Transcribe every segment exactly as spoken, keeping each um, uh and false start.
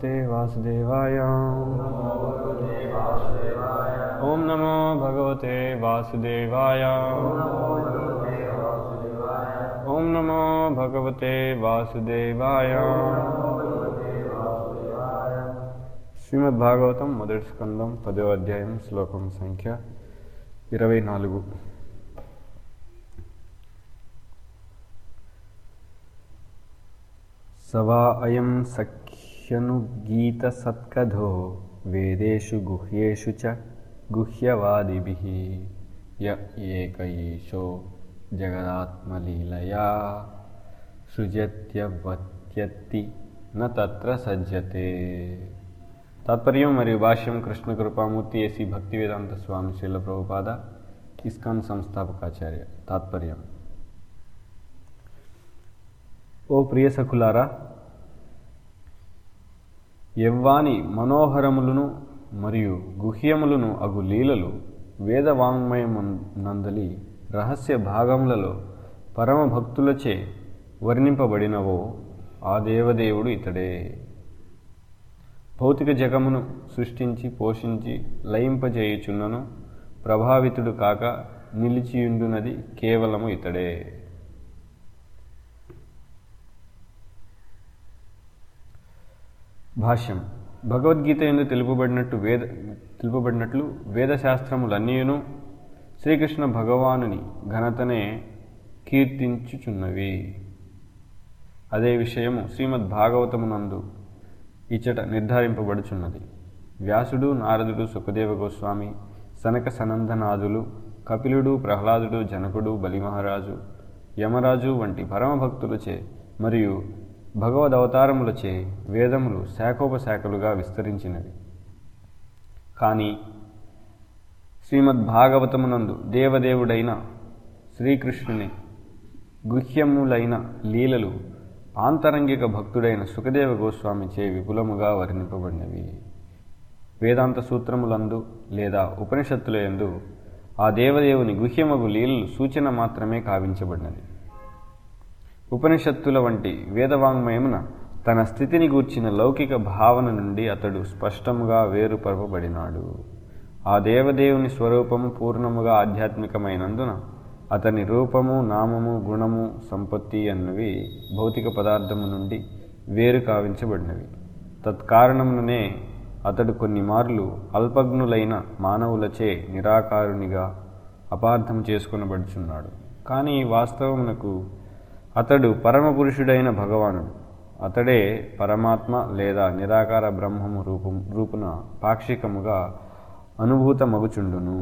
భగవతే వాసుదేవాయ. ఓం నమో భగవతే వాసుదేవాయ. ఓం నమో భగవతే వాసుదేవాయ. శ్రీమద్ భాగవతం మొదటి స్కందం పదో అధ్యాయం శ్లోకం సంఖ్య ఇరవై నాలుగు. సవా అయం సఖ్యను గీత సత్కథో వేదేషు గుహ్యేషు చ గుహ్యవాదిభిః య ఏక ఈశో జగదాత్మలీలయా సృజత్యవత్యత్తి న తత్ర సజ్జతే. తాత్పర్యం మరియు భాష్యం కృష్ణ కృపామూర్తి ఏసీ భక్తివేదాంత స్వామి శ్రీల ప్రభుపాద ఇస్కాన్ సంస్థాపకాచార్య. తాత్పర్యం: ఓ ప్రియ సఖులారా, యవ్వాని మనోహరములను మరియు గుహ్యములను అగు లీలలు వేదవాంగ్మయమునందలి రహస్య భాగములలో పరమభక్తులచే వర్ణింపబడినవో ఆ దేవదేవుడు ఇతడే. భౌతిక జగమును సృష్టించి పోషించి లయింపజేయుచున్నను ప్రభావితుడు కాక నిలిచియుండునది కేవలము ఇతడే. భాష్యం: భగవద్గీత యందు తెలుపబడినట్టు వేద తెలుపబడినట్లు వేదశాస్త్రములన్నీయును శ్రీకృష్ణ భగవానుని ఘనతనే కీర్తించుచున్నవి. అదే విషయము శ్రీమద్ భాగవతమునందు ఇచ్చట నిర్ధారింపబడుచున్నది. వ్యాసుడు, నారదుడు, సుఖదేవ గోస్వామి, సనక సనందనాదులు, కపిలుడు, ప్రహ్లాదుడు, జనకుడు, బలిమహారాజు, యమరాజు వంటి పరమభక్తులచే మరియు భగవదవతారములచే వేదములు శాఖోపశాఖలుగా విస్తరించినవి. కానీ శ్రీమద్భాగవతమునందు దేవదేవుడైన శ్రీకృష్ణుని గుహ్యములైన లీలలు ఆంతరంగిక భక్తుడైన సుఖదేవ గోస్వామిచే విపులముగా వర్ణింపబడినవి. వేదాంత సూత్రములందు లేదా ఉపనిషత్తుల యందు ఆ దేవదేవుని గుహ్యమగు లీలలు సూచన మాత్రమే కావించబడినది. ఉపనిషత్తుల వంటి వేదవాంగ్మయమున తన స్థితిని గూర్చిన లౌకిక భావన నుండి అతడు స్పష్టముగా వేరుపరపబడినాడు. ఆ దేవదేవుని స్వరూపము పూర్ణముగా ఆధ్యాత్మికమైనందున అతని రూపము, నామము, గుణము, సంపత్తి అన్నవి భౌతిక పదార్థము నుండి వేరు కావించబడినవి. తత్కారణముననే అతడు కొన్ని మార్లు అల్పజ్ఞులైన మానవులచే నిరాకారునిగా అపార్థం చేసుకొనబడుచున్నాడు. కానీ వాస్తవమునకు అతడు పరమపురుషుడైన భగవానుడు. అతడే పరమాత్మ లేదా నిరాకార బ్రహ్మము రూపం రూపున పాక్షికముగా అనుభూతమగుచుండును.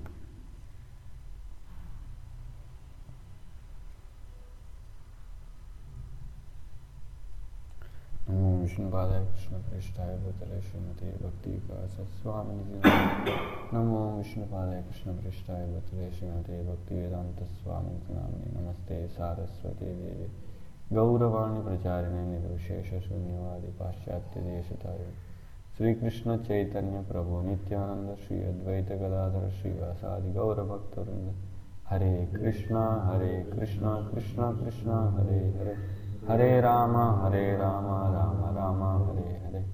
నమో విష్ణుపాదాయ కృష్ణ ప్రేష్ఠాయ భూతలే శ్రీమతే భక్తి వికాస స్వామినిధి. నమో విష్ణుపాదాయ కృష్ణ ప్రేష్ఠాయ భూతలే శ్రీమతే భక్తి వేదాంత స్వామినిధి నామిని. నమస్తే సారస్వతే దేవి గౌరవాణి ప్రచారిణే నిర్విశేష శూన్యవాది పాశ్చాత్య దేశతాయ శ్రీకృష్ణ చైతన్య ప్రభు నిత్యానంద శ్రీ అద్వైత గదాధర శ్రీవాసాది గౌరభక్తవృంద. హరే కృష్ణ హరే కృష్ణ కృష్ణ కృష్ణ హరే హరే, హరే రామ హరే రామ రామ రామ హరే హరే.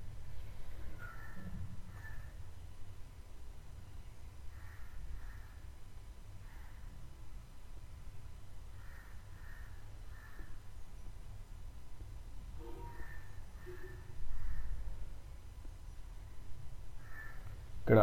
ఇక్కడ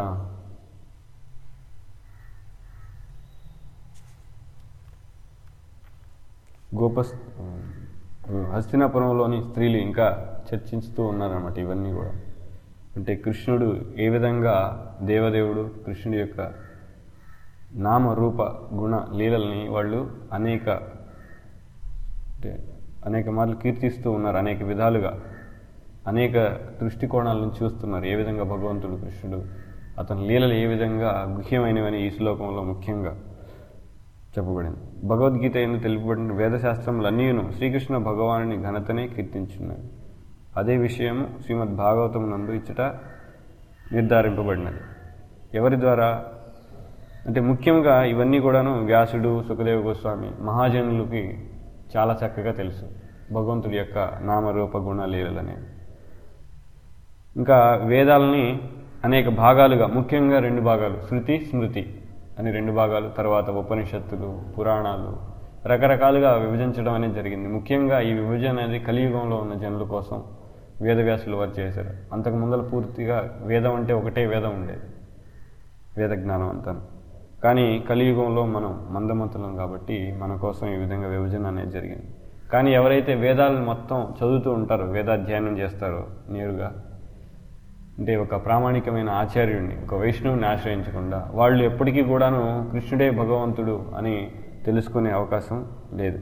గోపస్ హస్తినాపురంలోని స్త్రీలు ఇంకా చర్చించుతూ ఉన్నారన్నమాట. ఇవన్నీ కూడా అంటే కృష్ణుడు ఏ విధంగా దేవదేవుడు కృష్ణుడి యొక్క నామ రూప గుణ లీలల్ని వాళ్ళు అనేక అంటే అనేక మార్లు కీర్తిస్తూ ఉన్నారు. అనేక విధాలుగా అనేక దృష్టికోణాల నుంచి చూస్తున్నారు. ఏ విధంగా భగవంతుడు కృష్ణుడు అతని లీలలు ఏ విధంగా గుహ్యమైనవని ఈ శ్లోకంలో ముఖ్యంగా చెప్పబడింది. భగవద్గీత యందు తెలుపబడిన వేదశాస్త్రములన్నీను శ్రీకృష్ణ భగవానుని ఘనతనే కీర్తించున్నవి. అదే విషయము శ్రీమద్ భాగవతం నందు ఇచ్చట నిర్ధారింపబడినది. ఎవరి ద్వారా అంటే ముఖ్యంగా ఇవన్నీ కూడాను వ్యాసుడు, సుఖదేవ గోస్వామి మహాజనులకి చాలా చక్కగా తెలుసు భగవంతుడి యొక్క నామరూప గుణ లీలలనేవి. ఇంకా వేదాలని అనేక భాగాలుగా, ముఖ్యంగా రెండు భాగాలు, శృతి స్మృతి అని రెండు భాగాలు, తర్వాత ఉపనిషత్తులు, పురాణాలు, రకరకాలుగా విభజించడం అనేది జరిగింది. ముఖ్యంగా ఈ విభజన అనేది కలియుగంలో ఉన్న జనుల కోసం వేదవ్యాసులు వారు చేశారు. అంతకు ముందర పూర్తిగా వేదం అంటే ఒకటే వేదం ఉండేది, వేద జ్ఞానం అంతా. కానీ కలియుగంలో మనం మందమతులం కాబట్టి మన కోసం ఈ విధంగా విభజన అనేది జరిగింది. కానీ ఎవరైతే వేదాలను మొత్తం చదువుతూ ఉంటారో, వేదాధ్యయనం చేస్తారో నేరుగా, అంటే ఒక ప్రామాణికమైన ఆచార్యుడిని, ఒక వైష్ణవుని ఆశ్రయించకుండా వాళ్ళు ఎప్పటికీ కూడాను కృష్ణుడే భగవంతుడు అని తెలుసుకునే అవకాశం లేదు.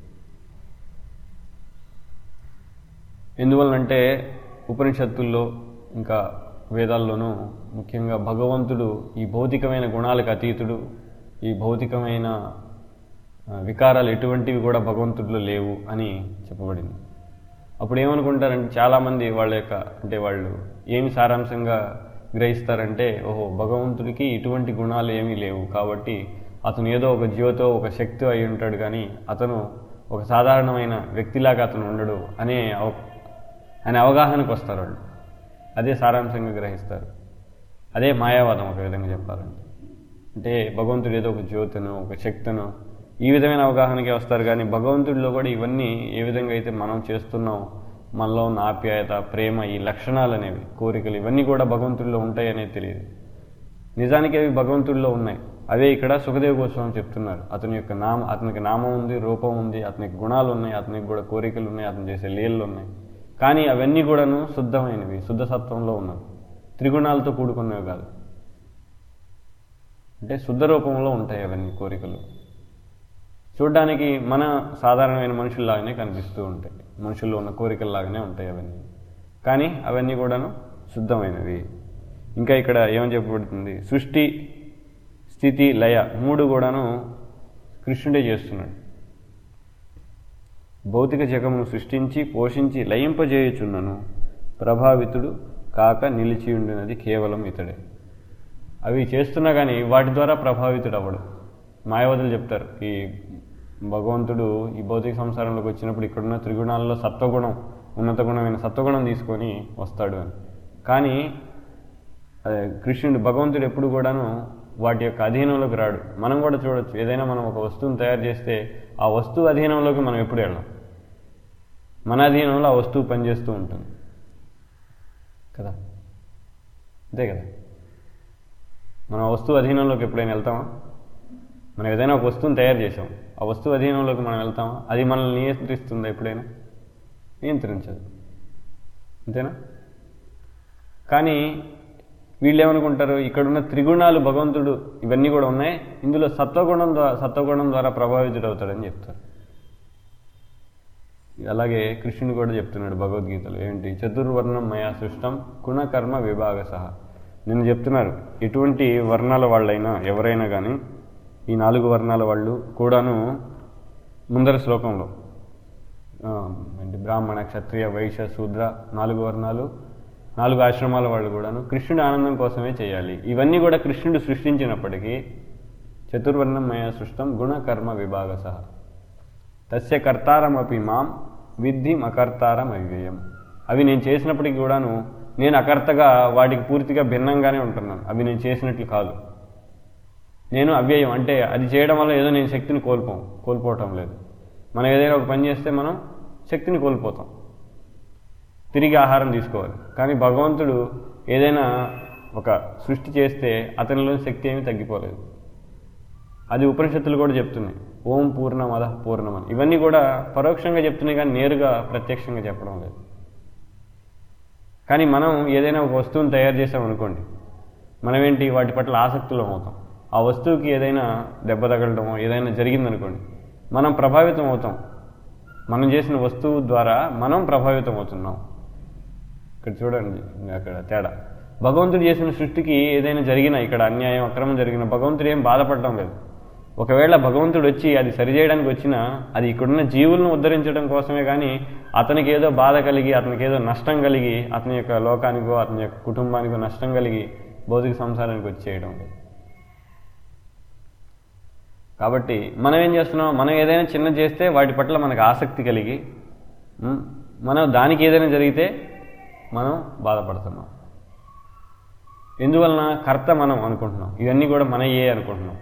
ఎందువల్లంటే ఉపనిషత్తుల్లో ఇంకా వేదాల్లోనూ ముఖ్యంగా భగవంతుడు ఈ భౌతికమైన గుణాలకు అతీతుడు, ఈ భౌతికమైన వికారాలు ఎటువంటివి కూడా భగవంతుడిలో లేవు అని చెప్పబడింది. అప్పుడు ఏమనుకుంటారంటే చాలామంది వాళ్ళ యొక్క, అంటే వాళ్ళు ఏమి సారాంశంగా గ్రహిస్తారంటే, ఓహో భగవంతుడికి ఇటువంటి గుణాలు ఏమీ లేవు కాబట్టి అతను ఏదో ఒక జ్యోతో ఒక శక్తి అయి ఉంటాడు, కానీ అతను ఒక సాధారణమైన వ్యక్తిలాగా అతను ఉండడు అనే అవ అనే అవగాహనకు వస్తారు వాళ్ళు. అదే సారాంశంగా గ్రహిస్తారు. అదే మాయావాదం ఒక విధంగా చెప్పాలంటే. అంటే భగవంతుడు ఏదో ఒక జ్యోతినో ఒక శక్తినో ఈ విధమైన అవగాహనకే వస్తారు. కానీ భగవంతుడిలో కూడా ఇవన్నీ ఏ విధంగా అయితే మనం చేస్తున్నాం, మనలో ఉన్న ఆప్యాయత, ప్రేమ, ఈ లక్షణాలు అనేవి, కోరికలు, ఇవన్నీ కూడా భగవంతుడిలో ఉంటాయి అనేది తెలియదు. నిజానికి అవి భగవంతుడిలో ఉన్నాయి. అవే ఇక్కడ సుఖదేవ్ గోస్వామి చెప్తున్నారు. అతని యొక్క నామ అతనికి నామం ఉంది, రూపం ఉంది, అతనికి గుణాలు ఉన్నాయి, అతనికి కూడా కోరికలు ఉన్నాయి, అతను చేసే లీలలు ఉన్నాయి. కానీ అవన్నీ కూడాను శుద్ధమైనవి, శుద్ధ సత్వంలో ఉన్నవి, త్రిగుణాలతో కూడుకున్నవి కాదు. అంటే శుద్ధ రూపంలో ఉంటాయి అవన్నీ కోరికలు. చూడ్డానికి మన సాధారణమైన మనుషుల్లాగానే కనిపిస్తూ ఉంటాయి, మనుషుల్లో ఉన్న కోరికల్లాగానే ఉంటాయి అవన్నీ. కానీ అవన్నీ కూడాను శుద్ధమైనవి. ఇంకా ఇక్కడ ఏమని చెప్పబడుతుంది, సృష్టి, స్థితి, లయ మూడు కూడాను కృష్ణుడే చేస్తున్నాడు. భౌతిక జగమును సృష్టించి పోషించి లయింపజేయుచున్నను ప్రభావితుడు కాక నిలిచియుండినది కేవలం ఇతడే. అవి చేస్తున్నా కానీ వాటి ద్వారా ప్రభావితుడు అవ్వడు. మాయావతులు చెప్తారు, ఈ భగవంతుడు ఈ భౌతిక సంసారంలోకి వచ్చినప్పుడు ఇక్కడున్న త్రిగుణాల్లో సత్వగుణం, ఉన్నత గుణమైన సత్వగుణం తీసుకొని వస్తాడు అని. కానీ కృష్ణుడు, భగవంతుడు ఎప్పుడు కూడాను వాటి యొక్క అధీనంలోకి రాడు. మనం కూడా చూడొచ్చు, ఏదైనా మనం ఒక వస్తువును తయారు చేస్తే ఆ వస్తువు అధీనంలోకి మనం ఎప్పుడు వెళ్ళాం, మన అధీనంలో ఆ వస్తువు పనిచేస్తూ ఉంటుంది కదా, అంతే కదా. మనం ఆ వస్తువు అధీనంలోకి ఎప్పుడైనా వెళ్తామా? మనం ఏదైనా ఒక వస్తువుని తయారు చేసాం, ఆ వస్తువు అధీనంలోకి మనం వెళ్తామా? అది మనల్ని నియంత్రిస్తుందా ఎప్పుడైనా? నియంత్రించదు, అంతేనా? కానీ వీళ్ళు ఏమనుకుంటారు, ఇక్కడున్న త్రిగుణాలు భగవంతుడు ఇవన్నీ కూడా ఉన్నాయి, ఇందులో సత్వగుణం ద్వారా సత్వగుణం ద్వారా ప్రభావితుడు అవుతాడని చెప్తారు. అలాగే కృష్ణుడు కూడా చెప్తున్నాడు భగవద్గీతలో, ఏంటి, చతుర్వర్ణం మయా సృష్టం గుణకర్మ విభాగ సహా. నేను చెప్తున్నారు, ఎటువంటి వర్ణాల వాళ్ళైనా ఎవరైనా కానీ, ఈ నాలుగు వర్ణాల వాళ్ళు కూడాను ముందర శ్లోకంలో ఏంటి, బ్రాహ్మణ, క్షత్రియ, వైశ్య, శూద్ర, నాలుగు వర్ణాలు, నాలుగు ఆశ్రమాల వాళ్ళు కూడాను కృష్ణుడి ఆనందం కోసమే చేయాలి. ఇవన్నీ కూడా కృష్ణుడు సృష్టించినప్పటికీ చతుర్వర్ణం మయా సృష్టం గుణకర్మ విభాగ సహ తస్య కర్తారమపి మాం విద్ధి అకర్తారం అవ్యయం. అవి నేను చేసినప్పటికీ కూడాను నేను అకర్తగా వాటికి పూర్తిగా భిన్నంగానే ఉంటున్నాను. అవి నేను చేసినట్లు కాదు, నేను అవ్యయం. అంటే అది చేయడం వల్ల ఏదో నేను శక్తిని కోల్పోం కోల్పోవటం లేదు. మనం ఏదైనా ఒక పని చేస్తే మనం శక్తిని కోల్పోతాం, తిరిగి ఆహారం తీసుకోవాలి. కానీ భగవంతుడు ఏదైనా ఒక సృష్టి చేస్తే అతనిలో శక్తి ఏమీ తగ్గిపోలేదు. అది ఉపనిషత్తులు కూడా చెప్తున్నాయి, ఓం పూర్ణమద పూర్ణమని. ఇవన్నీ కూడా పరోక్షంగా చెప్తున్నాయి కానీ నేరుగా ప్రత్యక్షంగా చెప్పడం లేదు. కానీ మనం ఏదైనా ఒక వస్తువుని తయారు చేసామనుకోండి, మనమేంటి వాటి పట్ల ఆసక్తులం అవుతాం. ఆ వస్తువుకి ఏదైనా దెబ్బ తగలడమో ఏదైనా జరిగిందనుకోండి, మనం ప్రభావితం అవుతాం. మనం చేసిన వస్తువు ద్వారా మనం ప్రభావితం అవుతున్నాం. ఇక్కడ చూడండి అక్కడ తేడా. భగవంతుడు చేసిన సృష్టికి ఏదైనా జరిగినా, ఇక్కడ అన్యాయం అక్రమం జరిగినా భగవంతుడు ఏం బాధపడటం లేదు. ఒకవేళ భగవంతుడు వచ్చి అది సరిచేయడానికి వచ్చినా అది ఇక్కడున్న జీవులను ఉద్ధరించడం కోసమే, కానీ అతనికి ఏదో బాధ కలిగి, అతనికి ఏదో నష్టం కలిగి, అతని యొక్క లోకానికో అతని యొక్క కుటుంబానికో నష్టం కలిగి భౌతిక సంసారానికి వచ్చి చేయడం లేదు. కాబట్టి మనం ఏం చేస్తున్నాం, మనం ఏదైనా చిన్న చేస్తే వాటి పట్ల మనకు ఆసక్తి కలిగి, మనం దానికి ఏదైనా జరిగితే మనం బాధపడుతున్నాం. ఎందువలన? కర్త మనం అనుకుంటున్నాం. ఇవన్నీ కూడా మనయే అనుకుంటున్నాం.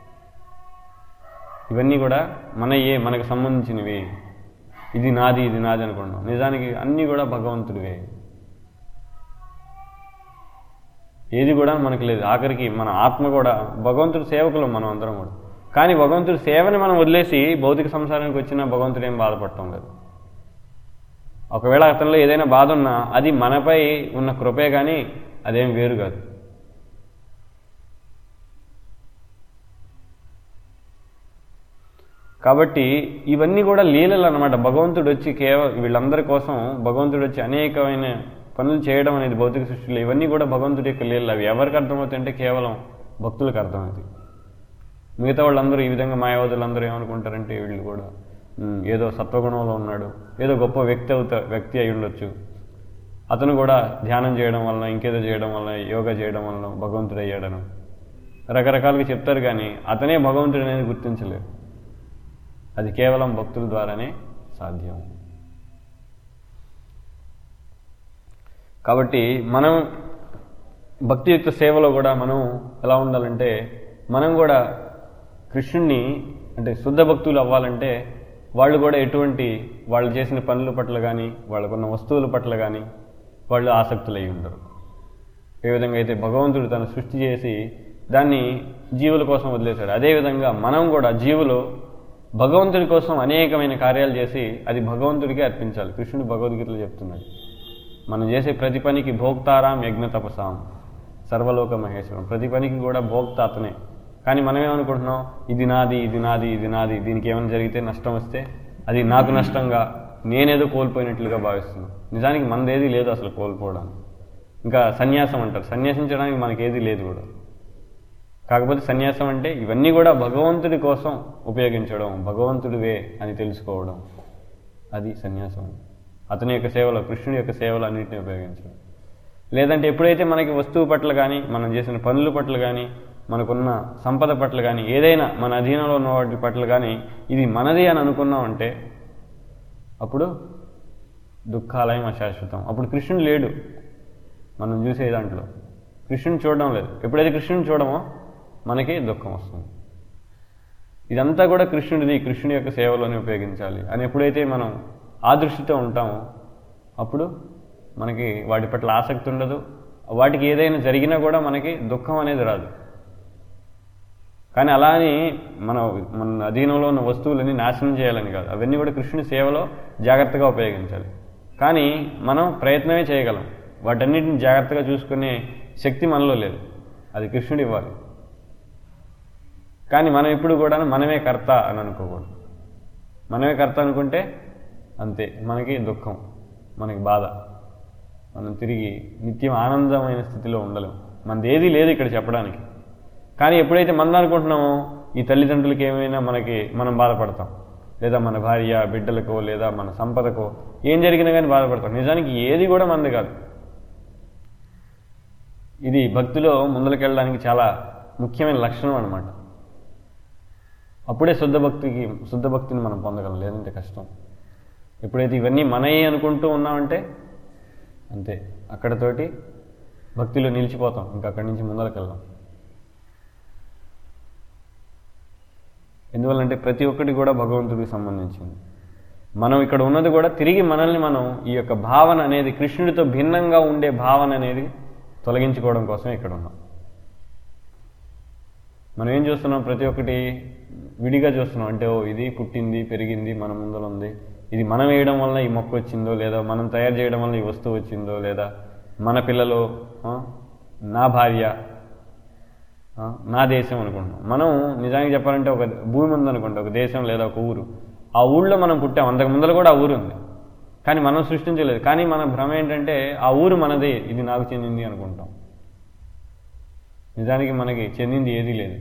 ఇవన్నీ కూడా మనయే, మనకు సంబంధించినవి. ఇది నాది, ఇది నాది అనుకుంటున్నాం. నిజానికి అన్నీ కూడా భగవంతుడివే. ఏది కూడా మనకు లేదు. ఆఖరికి మన ఆత్మ కూడా భగవంతుడి సేవకులం మనం అందరం కూడా. కానీ భగవంతుడి సేవని మనం వదిలేసి భౌతిక సంసారానికి వచ్చినా భగవంతుడు ఏం బాధపడటం లేదు. ఒకవేళ అతనిలో ఏదైనా బాధ ఉన్నా అది మనపై ఉన్న కృపే కానీ అదేం వేరు కాదు. కాబట్టి ఇవన్నీ కూడా లీలలు అన్నమాట. భగవంతుడు వచ్చి కేవలం వీళ్ళందరి కోసం భగవంతుడు వచ్చి అనేకమైన పనులు చేయడం అనేది భౌతిక సృష్టిలో ఇవన్నీ కూడా భగవంతుడి యొక్క లీలలు. అవి ఎవరికి అర్థమవుతాయంటే కేవలం భక్తులకు అర్థమవుతాయి. మిగతా వాళ్ళందరూ ఈ విధంగా మాయావతులందరూ ఏమనుకుంటారంటే వీళ్ళు కూడా ఏదో సత్వగుణంలో ఉన్నాడు, ఏదో గొప్ప వ్యక్తి అవుతా వ్యక్తి అయి ఉండొచ్చు, అతను కూడా ధ్యానం చేయడం వలన ఇంకేదో చేయడం వలన యోగా చేయడం వలన భగవంతుడు అయ్యాడను రకరకాలుగా చెప్తారు. కానీ అతనే భగవంతుడు అనేది గుర్తించలేరు. అది కేవలం భక్తుల ద్వారానే సాధ్యం. కాబట్టి మనం భక్తియుక్త సేవలో కూడా మనం ఎలా ఉండాలంటే, మనం కూడా కృష్ణుణ్ణి అంటే శుద్ధ భక్తులు అవ్వాలంటే వాళ్ళు కూడా ఎటువంటి వాళ్ళు చేసిన పనుల పట్ల కానీ వాళ్ళకున్న వస్తువుల పట్ల కానీ వాళ్ళు ఆసక్తులై ఉండరు. ఏ విధంగా అయితే భగవంతుడు తను సృష్టి చేసి దాన్ని జీవుల కోసం వదిలేశాడు, అదేవిధంగా మనం కూడా జీవులు భగవంతుడి కోసం అనేకమైన కార్యాలు చేసి అది భగవంతుడికి అర్పించాలి. కృష్ణుడు భగవద్గీతలో చెప్తున్నాడు, మనం చేసే ప్రతి పనికి భోక్తారాం యజ్ఞ తపసాం సర్వలోక మహేశ్వరం. ప్రతి పనికి కూడా భోక్త అతనే. కానీ మనమేమనుకుంటున్నాం, ఇది నాది, ఇది నాది, ఇది నాది, దీనికి ఏమైనా జరిగితే నష్టం వస్తే అది నాకు నష్టంగా నేనేదో కోల్పోయినట్లుగా భావిస్తున్నాం. నిజానికి మనదేది లేదు అసలు కోల్పోవడానికి. ఇంకా సన్యాసం అంటారు, సన్యాసించడానికి మనకేది లేదు కూడా. కాకపోతే సన్యాసం అంటే ఇవన్నీ కూడా భగవంతుడి కోసం ఉపయోగించడం, భగవంతుడివే అని తెలుసుకోవడం, అది సన్యాసం. అతని యొక్క సేవలో, కృష్ణుడి యొక్క సేవలు అన్నింటినీ ఉపయోగించడం. లేదంటే ఎప్పుడైతే మనకి వస్తువు పట్ల కానీ మనం చేసిన పనుల పట్ల కానీ మనకున్న సంపద పట్ల కానీ ఏదైనా మన అధీనంలో ఉన్న వాటి పట్ల కానీ ఇది మనది అని అనుకున్నామంటే అప్పుడు దుఃఖాలయం అశాశ్వతం. అప్పుడు కృష్ణుడు లేడు మనం చూసే దాంట్లో. కృష్ణుని చూడడం లేదు. ఎప్పుడైతే కృష్ణుని చూడమో మనకి దుఃఖం వస్తుంది. ఇదంతా కూడా కృష్ణుడిది, కృష్ణుడి యొక్క సేవలోనే ఉపయోగించాలి అని ఎప్పుడైతే మనం ఆ దృష్టితో ఉంటామో అప్పుడు మనకి వాటి పట్ల ఆసక్తి ఉండదు. వాటికి ఏదైనా జరిగినా కూడా మనకి దుఃఖం అనేది రాదు. కానీ అలా అని మన మన అధీనంలో ఉన్న వస్తువులని నాశనం చేయాలని కాదు. అవన్నీ కూడా కృష్ణుడి సేవలో జాగ్రత్తగా ఉపయోగించాలి. కానీ మనం ప్రయత్నమే చేయగలం. వాటన్నిటిని జాగ్రత్తగా చూసుకునే శక్తి మనలో లేదు, అది కృష్ణుడు ఇవ్వాలి. కానీ మనం ఎప్పుడు కూడా మనమే కర్త అని అనుకోకూడదు. మనమే కర్త అనుకుంటే అంతే, మనకి దుఃఖం, మనకి బాధ, మనం తిరిగి నిత్యం ఆనందమైన స్థితిలో ఉండలేం. మనది ఏదీ లేదు ఇక్కడ చెప్పడానికి. కానీ ఎప్పుడైతే మనం అనుకుంటున్నామో ఈ తల్లిదండ్రులకి ఏమైనా మనకి మనం బాధపడతాం, లేదా మన భార్య బిడ్డలకో లేదా మన సంపదకో ఏం జరిగినా కానీ బాధపడతాం. నిజానికి ఏది కూడా మనది కాదు. ఇది భక్తిలో ముందరకెళ్ళడానికి చాలా ముఖ్యమైన లక్షణం అన్నమాట. అప్పుడే శుద్ధ భక్తికి శుద్ధ భక్తిని మనం పొందగలం, లేదంటే కష్టం. ఎప్పుడైతే ఇవన్నీ మనయే అనుకుంటూ ఉన్నామంటే అంతే, అక్కడతోటి భక్తిలో నిలిచిపోతాం, ఇంకా అక్కడి నుంచి ముందరకెళ్దాం. ఎందువల్లంటే ప్రతి ఒక్కటి కూడా భగవంతుడికి సంబంధించింది. మనం ఇక్కడ ఉన్నది కూడా తిరిగి మనల్ని మనం ఈ యొక్క భావన అనేది కృష్ణుడితో భిన్నంగా ఉండే భావన అనేది తొలగించుకోవడం కోసమే ఇక్కడ ఉన్నాం. మనం ఏం చూస్తున్నాం, ప్రతి ఒక్కటి విడిగా చూస్తున్నాం. అంటే ఓ ఇది పుట్టింది పెరిగింది మన ముందర ఉంది, ఇది మనం వేయడం వల్ల ఈ మొక్క వచ్చిందో, లేదా మనం తయారు చేయడం వల్ల ఈ వస్తువు వచ్చిందో, లేదా మన పిల్లలు, నా భార్య, నా దేశం అనుకుంటున్నాం. మనం నిజానికి చెప్పాలంటే ఒక భూమి ఉందనుకుంటాం, ఒక దేశం లేదా ఒక ఊరు. ఆ ఊళ్ళో మనం పుట్టాం, అంతకు ముందర కూడా ఆ ఊరు ఉంది, కానీ మనం సృష్టించలేదు. కానీ మన భ్రమ ఏంటంటే ఆ ఊరు మనదే, ఇది నాకు చెందింది అనుకుంటాం. నిజానికి మనకి చెందింది ఏదీ లేదు.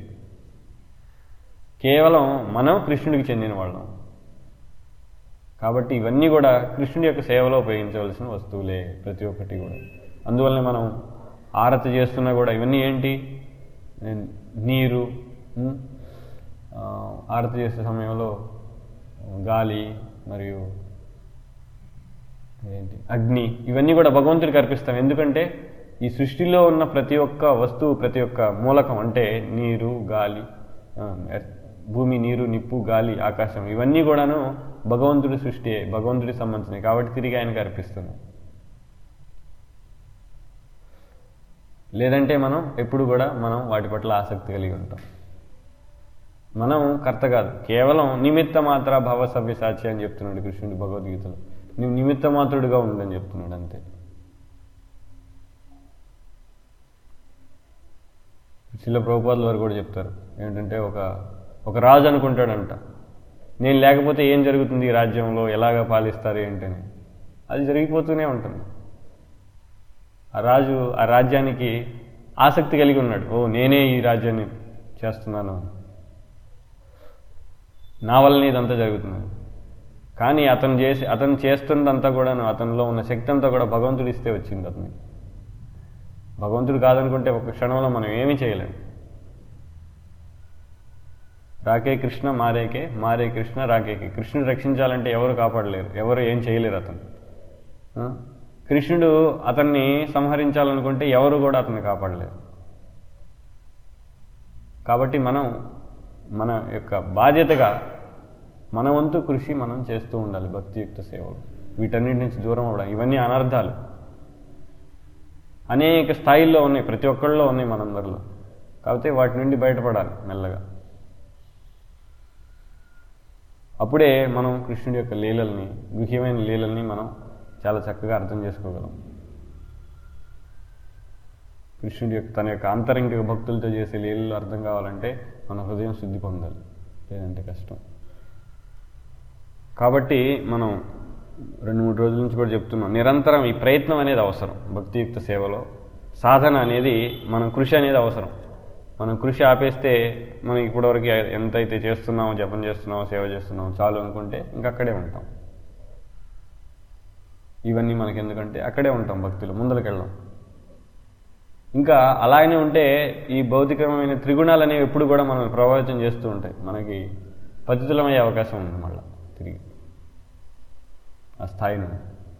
కేవలం మనం కృష్ణుడికి చెందిన వాళ్ళం. కాబట్టి ఇవన్నీ కూడా కృష్ణుడి యొక్క సేవలో ఉపయోగించవలసిన వస్తువులే ప్రతి ఒక్కటి కూడా. అందువల్లనే మనం ఆరతి చేస్తున్నా కూడా ఇవన్నీ ఏంటి, నీరు, ఆరతి చేసే సమయంలో గాలి మరియు ఏంటి అగ్ని, ఇవన్నీ కూడా భగవంతుడికి అర్పిస్తాం. ఎందుకంటే ఈ సృష్టిలో ఉన్న ప్రతి ఒక్క వస్తువు, ప్రతి ఒక్క మూలకం అంటే నీరు, గాలి, భూమి, నీరు, నిప్పు, గాలి, ఆకాశం, ఇవన్నీ కూడాను భగవంతుడి సృష్టి, భగవంతుడికి సంబంధించినవి కాబట్టి తిరిగి ఆయనకి అర్పిస్తున్నాం. లేదంటే మనం ఎప్పుడు కూడా మనం వాటి పట్ల ఆసక్తి కలిగి ఉంటాం. మనం కర్త కాదు, కేవలం నిమిత్త మాత్ర భవ సవ్యసాచి అని చెప్తున్నాడు కృష్ణుడు భగవద్గీతలో. నువ్వు నిమిత్త మాత్రుడిగా ఉండని చెప్తున్నాడు అంతే. శిల ప్రభుపాదుల వారు కూడా చెప్తారు ఏంటంటే, ఒక ఒక రాజు అనుకుంటాడంట, నేను లేకపోతే ఏం జరుగుతుంది ఈ రాజ్యంలో, ఎలాగ పాలిస్తారు ఏంటని. అది జరిగిపోతూనే ఉంటుంది. ఆ రాజు ఆ రాజ్యానికి ఆసక్తి కలిగి ఉన్నాడు. ఓ నేనే ఈ రాజ్యాన్ని చేస్తున్నాను, నా వల్లనే ఇదంతా జరుగుతుంది. కానీ అతను చేసి అతను చేస్తున్నదంతా కూడాను, అతనిలో ఉన్న శక్తి అంతా కూడా భగవంతుడు ఇస్తే వచ్చింది అతనికి. భగవంతుడు కాదనుకుంటే ఒక క్షణంలో మనం ఏమీ చేయలేము. రాకే కృష్ణ మారేకే, మారే కృష్ణ రాకేకే. కృష్ణుడు రక్షించాలంటే ఎవరు కాపాడలేరు, ఎవరు ఏం చేయలేరు అతను. కృష్ణుడు అతన్ని సంహరించాలనుకుంటే ఎవరు కూడా అతన్ని కాపాడలేరు. కాబట్టి మనం మన యొక్క బాధ్యతగా మన వంతు కృషి మనం చేస్తూ ఉండాలి. భక్తియుక్త సేవలు, వీటన్నిటి నుంచి దూరం అవ్వడం. ఇవన్నీ అనర్థాలు అనేక స్థాయిల్లో ఉన్నాయి, ప్రతి ఒక్కళ్ళలో ఉన్నాయి మనందరిలో. కాకపోతే వాటి నుండి బయటపడాలి మెల్లగా. అప్పుడే మనం కృష్ణుడి యొక్క లీలల్ని, గుహ్యమైన లీలల్ని మనం చాలా చక్కగా అర్థం చేసుకోగలం. కృష్ణుడి యొక్క తన యొక్క అంతరంగిక భక్తులతో చేసే లీలలు అర్థం కావాలంటే మన హృదయం శుద్ధి పొందాలి, లేదంటే కష్టం. కాబట్టి మనం రెండు మూడు రోజుల నుంచి కూడా చెప్తున్నాం, నిరంతరం ఈ ప్రయత్నం అనేది అవసరం. భక్తియుక్త సేవలో సాధన అనేది, మనం కృషి అనేది అవసరం. మనం కృషి ఆపేస్తే మనం ఇప్పటివరకు ఎంతైతే చేస్తున్నామో, జపం చేస్తున్నామో, సేవ చేస్తున్నామో చాలు అనుకుంటే ఇంకక్కడే ఉంటాం. ఇవన్నీ మనకి ఎందుకంటే అక్కడే ఉంటాం, భక్తిలో ముందరికి వెళ్ళాం. ఇంకా అలాగనే ఉంటే ఈ భౌతికమైన త్రిగుణాలు అనేవి ఎప్పుడు కూడా మనం ప్రభావితం చేస్తూ ఉంటాయి. మనకి పతితులమయ్యే అవకాశం ఉంది మళ్ళీ తిరిగి ఆ స్థాయి నుండి.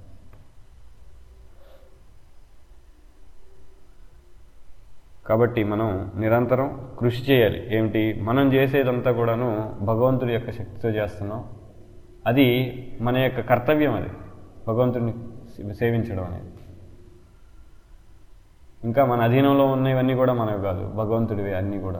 కాబట్టి మనం నిరంతరం కృషి చేయాలి. ఏమిటి, మనం చేసేదంతా కూడాను భగవంతుడి యొక్క శక్తితో చేస్తున్నాం. అది మన యొక్క కర్తవ్యం, అది భగవంతుడిని సేవించడం అనేది. ఇంకా మన అధీనంలో ఉన్నవన్నీ కూడా మనవి కాదు, భగవంతుడివే అన్నీ కూడా.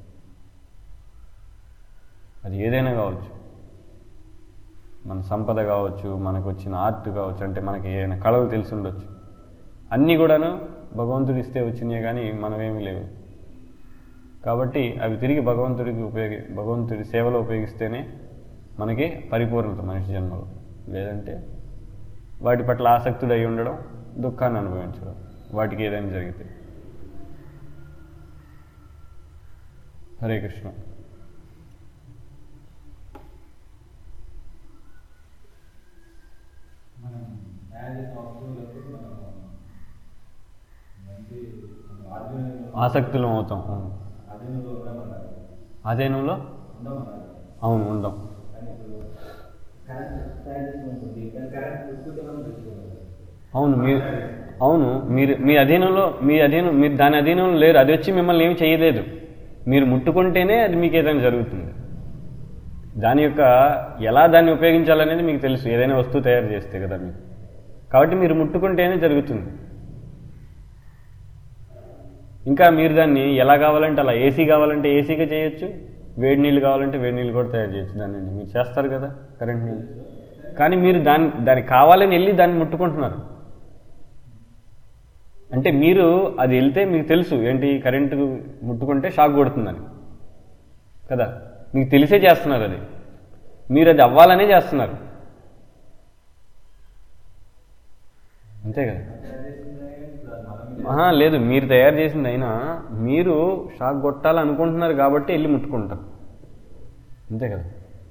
అది ఏదైనా కావచ్చు, మన సంపద కావచ్చు, మనకు వచ్చిన ఆర్ట్ కావచ్చు, అంటే మనకి ఏదైనా కళలు తెలిసి ఉండొచ్చు. అన్నీ కూడాను భగవంతుడు ఇస్తే వచ్చినాయి, కానీ మనమేమీ లేవు. కాబట్టి అవి తిరిగి భగవంతుడికి ఉపయోగి భగవంతుడి సేవలో ఉపయోగిస్తేనే మనకి పరిపూర్ణత మనిషి జన్మలో. లేదంటే వాటి పట్ల ఆసక్తుడు అయి ఉండడం, దుఃఖాన్ని అనుభవించడం, వాటికి ఏదైనా జరిగితే. హరే కృష్ణ. ఆసక్తులు అవుతాం. అదేనంలో అవును ఉందాం. అవును మీరు అవును మీరు మీ అధీనంలో మీ అధీనం మీరు దాని అధీనంలో లేరు. అది వచ్చి మిమ్మల్ని ఏమి చేయలేదు. మీరు ముట్టుకుంటేనే అది మీకు ఏదైనా జరుగుతుంది. దాని యొక్క ఎలా దాన్ని ఉపయోగించాలనేది మీకు తెలుసు, ఏదైనా వస్తువు తయారు చేస్తే కదా మీకు. కాబట్టి మీరు ముట్టుకుంటేనే జరుగుతుంది. ఇంకా మీరు దాన్ని ఎలా కావాలంటే అలా, ఏసీ కావాలంటే ఏసీగా చేయొచ్చు, వేడి నీళ్ళు కావాలంటే వేడి నీళ్ళు కూడా తయారు చేయొచ్చు. దాన్ని మీరు చేస్తారు కదా, కరెంట్ నీళ్ళు. కానీ మీరు దాన్ని దానికి కావాలని వెళ్ళి దాన్ని ముట్టుకుంటున్నారు. అంటే మీరు అది వెళ్తే మీకు తెలుసు ఏంటి, కరెంటు ముట్టుకుంటే షాక్ కొడుతుందని కదా, మీకు తెలిసే చేస్తున్నారు. అది మీరు అది అవ్వాలనే చేస్తున్నారు, అంతే కదా. లేదు, మీరు తయారు చేసింది అయినా మీరు షాక్ కొట్టాలనుకుంటున్నారు కాబట్టి వెళ్ళి ముట్టుకుంటారు, అంతే కదా.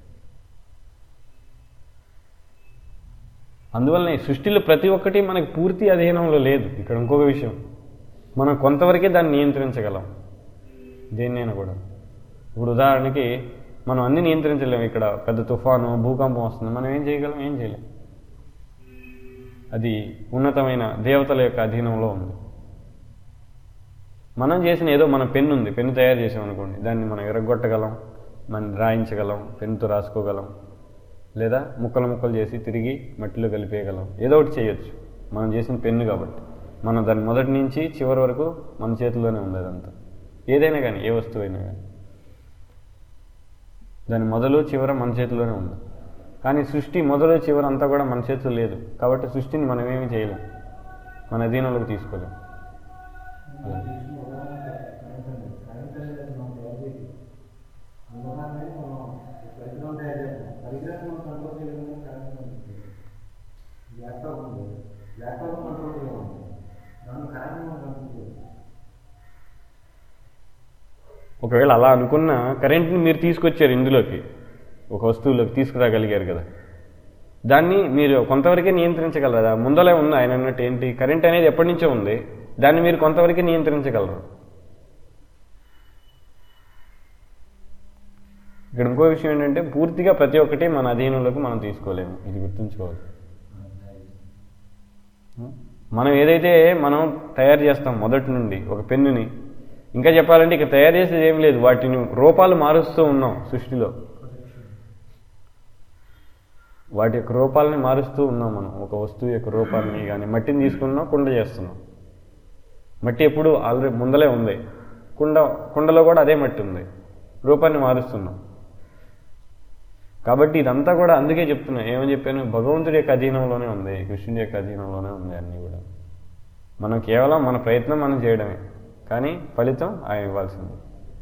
అందువల్లనే సృష్టిలో ప్రతి ఒక్కటి మనకి పూర్తి అధీనంలో లేదు. ఇక్కడ ఇంకొక విషయం, మనం కొంతవరకే దాన్ని నియంత్రించగలం, దేన్నైనా కూడా. ఇప్పుడు ఉదాహరణకి మనం అన్ని నియంత్రించలేము. ఇక్కడ పెద్ద తుఫాను, భూకంపం వస్తుంది, మనం ఏం చేయగలం? ఏం చేయలేం. అది ఉన్నతమైన దేవతల యొక్క అధీనంలో ఉంది. మనం చేసిన ఏదో మన పెన్ను ఉంది, పెన్ను తయారు చేసామనుకోండి, దాన్ని మనం ఎరగొట్టగలం, మనం రాయించగలం, పెన్నుతో రాసుకోగలం, లేదా ముక్కలు ముక్కలు చేసి తిరిగి మట్టిలో కలిపేయగలం, ఏదో ఒకటి చేయొచ్చు. మనం చేసిన పెన్ను కాబట్టి మనం దాని మొదటి నుంచి చివరి వరకు మన చేతిలోనే ఉంది. అదంతా ఏదైనా కానీ, ఏ వస్తువు అయినా కానీ దాని మొదలు చివర మన చేతిలోనే ఉంది. కానీ సృష్టి మొదలు చివర అంతా కూడా మన చేతిలో లేదు కాబట్టి సృష్టిని మనం ఏమీ చేయలేం, మన అధీనంలోకి తీసుకోలేం. ఒకవేళ అలా అనుకున్న కరెంట్ని మీరు తీసుకొచ్చారు ఇందులోకి, ఒక వస్తువులోకి తీసుకురాగలిగారు కదా, దాన్ని మీరు కొంతవరకే నియంత్రించగలరా? ముందలే ఉంది ఆయన అన్నట్టు. ఏంటి, కరెంట్ అనేది ఎప్పటి నుంచో ఉంది, దాన్ని మీరు కొంతవరకే నియంత్రించగలరు. ఇక్కడ ఇంకో విషయం ఏంటంటే పూర్తిగా ప్రతి ఒక్కటి మన అధీనంలోకి మనం తీసుకోలేము, ఇది గుర్తుంచుకోవాలి. మనం ఏదైతే మనం తయారు చేస్తాం మొదటి నుండి ఒక పెన్నుని, ఇంకా చెప్పాలంటే ఇక తయారు చేసేది ఏం లేదు, వాటిని రూపాలు మారుస్తూ ఉన్నాం సృష్టిలో, వాటి యొక్క రూపాలని మారుస్తూ ఉన్నాం మనం. ఒక వస్తువు యొక్క రూపాలని కానీ, మట్టిని తీసుకున్నాం, కుండ చేస్తున్నాం. మట్టి ఎప్పుడు ఆల్రెడీ ముందలే ఉంది, కుండ కుండలో కూడా అదే మట్టి ఉంది, రూపాన్ని మారుస్తున్నాం. కాబట్టి ఇదంతా కూడా అందుకే చెప్తున్నా, ఏమని చెప్పాను, భగవంతుడి యొక్క అధీనంలోనే ఉంది, కృష్ణుడి యొక్క అధీనంలోనే ఉంది అన్నీ కూడా. మనం కేవలం మన ప్రయత్నం మనం చేయడమే, కానీ ఫలితం ఆయన ఇవ్వాల్సింది.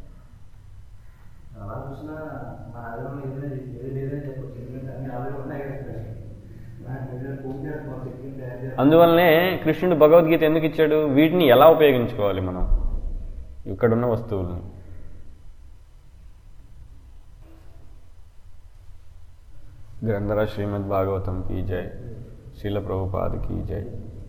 అందువల్లనే కృష్ణుడు భగవద్గీత ఎందుకు ఇచ్చాడు, వీటిని ఎలా ఉపయోగించుకోవాలి మనం ఇక్కడున్న వస్తువుల్ని. గ్రంథరాజ్ శ్రీమద్ భాగవతం కీ జై, శ్రీల ప్రభుపాద కీ జై.